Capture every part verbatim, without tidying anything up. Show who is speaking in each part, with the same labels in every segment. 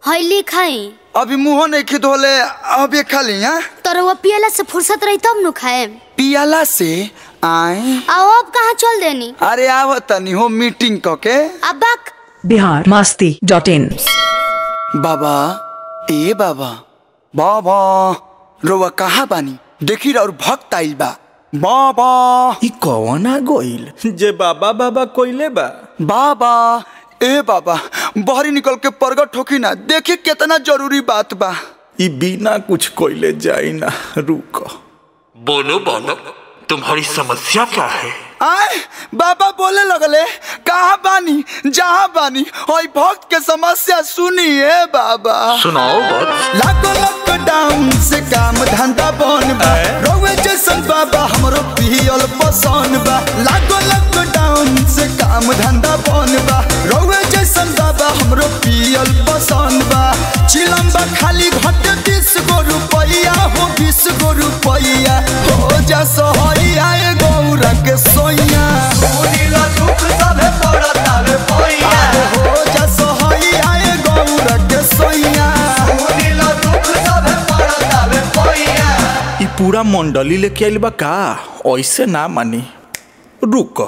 Speaker 1: हईली खाई।
Speaker 2: अभी मुँह नहीं खिद होले अभी खाली हैं।
Speaker 1: तो वो पियाला से फुर्सत रही तब नु खाए।
Speaker 2: पियाला से आए
Speaker 1: आओ अब कहाँ चल देनी।
Speaker 2: अरे आव तनी हो मीटिंग करके।
Speaker 1: अब बक
Speaker 3: बिहार मस्ती डॉट इन।
Speaker 2: बाबा ए बाबा बाबा रोवा कहाँ बानी देखी और भक्त आइल बा। बाबा
Speaker 4: ई कौन आ गइल जे बाबा बाबा कोइले बा।
Speaker 2: बाबा ए बाबा बाहरी निकल के प्रगट होकी ना देखी कितना जरूरी बात बा।
Speaker 4: ई बिना कुछ कोइले जाई ना रुको।
Speaker 5: बोलो बोलो तुम्हारी समस्या क्या है।
Speaker 2: आए बाबा बोले लगले कहाँ बानी जहाँ बानी और भक्त के समस्या सुनिए बाबा।
Speaker 5: सुनाओ बात।
Speaker 2: लागो लॉकडाउन से काम धंधा बन बा रोवे जैसन बाबा हमरो पियल पसंद बा। लागो लॉकडाउन से काम धंधा बन बा रोवे जैसन बाबा हमरो पियल पसंद बा। चिलम बा खाली घट बीस गो रुपया हो बीस गो रुपया हो जा सहरिया गौरा के सोइया दुख सबे पड़ता रे पैया हो जा सहरिया गौरा के सोइया दुख सबे पड़ता रे पैया।
Speaker 4: ई पूरा मंडली लेके आइल बा का ऐसे ना मानी रुको।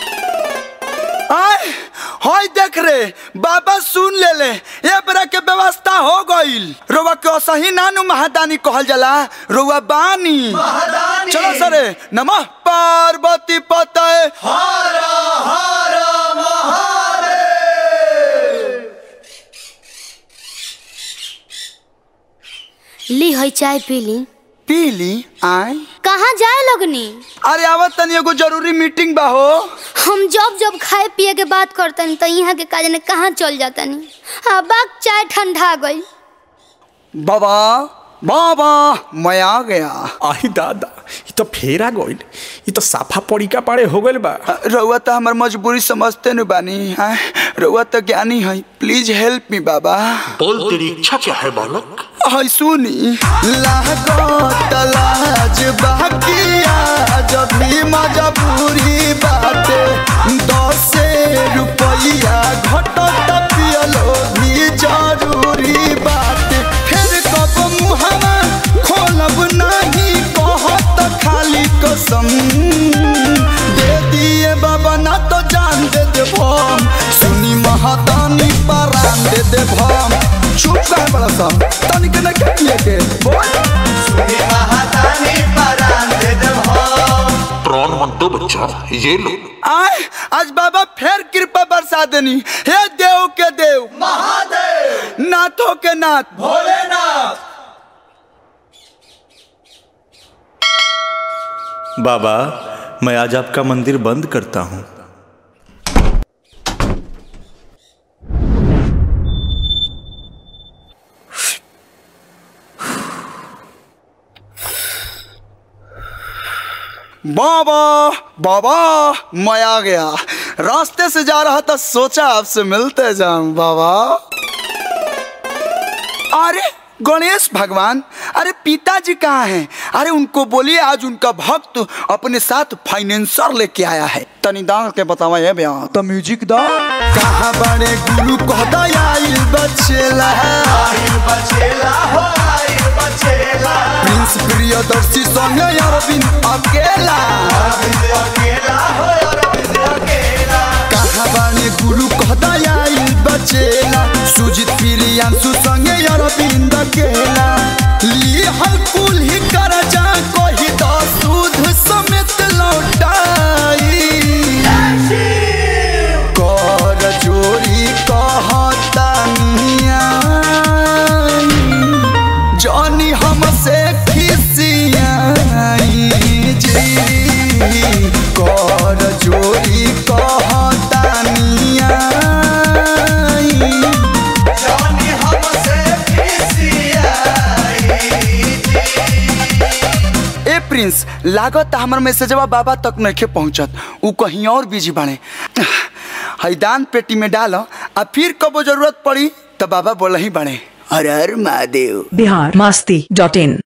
Speaker 2: आए हाय देख रे बाबा सुन ले ले ये बरा के व्यवस्था हो गइल। रोवा के सही नानु महादानी कहल जाला रोवा बानी महादानी। चलो सरे नमः पार्वती पते हर हर महादेव।
Speaker 1: ली हई चाय पी ली।
Speaker 2: पी ली आए
Speaker 1: कहाँ जाए लगनी।
Speaker 2: अरे आवत तनी एगो जरूरी मीटिंग बा हो।
Speaker 1: हम जब जब खाए पिए के बात करतनी तो यहाँ के काज ने कहाँ चल जातनी। हाँ बाग चाय ठंडा गई।
Speaker 2: बाबा बाबा मैं आ गया।
Speaker 4: आई दादा ई तो फेरा गइल ई तो साफा पड़िका पाड़े हो गइल बा।
Speaker 2: रउआ तो हमार मजबूरी समझते न बानी है रउआ तो ज्ञानी है प्लीज हेल्प मी बाबा।
Speaker 5: बोल तेरी इच्छा क्या है बालक।
Speaker 2: हाय सुनी लागत लाज बाकिया जब भी मजबूरी बाटे दस रुपया घटत पियलो भी जरूरी बाटे फिर कब मुहवा खोलब नहीं कहत खाली कसम दे दिए बाबा ना तो जान दे देबो सुनी महादानी परान दे देबो। चुप कर बड़ा सा तनिक न के किए के बोल सुनी महादानी परान दे देबो।
Speaker 5: प्राण मत दो बच्चा ये लो।
Speaker 2: आए आज बाबा फिर कृपा बरसा देनी हे देव के देव महादेव नाथों के नाथ भोलेनाथ।
Speaker 4: बाबा मैं आज आपका मंदिर बंद करता हूँ।
Speaker 2: बाबा बाबा मैं आ गया रास्ते से जा रहा था सोचा आपसे मिलते जाऊं बाबा। अरे गणेश भगवान अरे पिताजी कहाँ हैं। अरे उनको बोलिए आज उनका भक्त अपने साथ फाइनेंसर लेके आया है तनी दांग के बतावा ये बयान तो म्यूजिक दा। कहाँ बड़े गुरु कहता आइल बचेला आइल बचेला हो आइल बचेला प्रिंस प्रियदर्शी संग अरविंद अकेला अरविंद अकेला हो अरविंद अकेला। कहाँ बड़े गुरु कहता आइल बचेला सुजीत प्रियांशु संग अरविंद अकेला ली हल कुल ही कर जा कोई तो सूद समेत लौटाई कर चोरी कहता जानी हमसे खिसियाई जी कर चोरी कहता प्रिंस लागत हमर मैसेजवा बाबा तक नहीं पहुँचत उ कहीं और बिजी बाड़े। हैदान पेटी में डालो आ फिर कबो जरूरत पड़ी तो बाबा बोल ही बाड़े हर हर महादेव।
Speaker 3: बिहार मस्ती डॉट इन।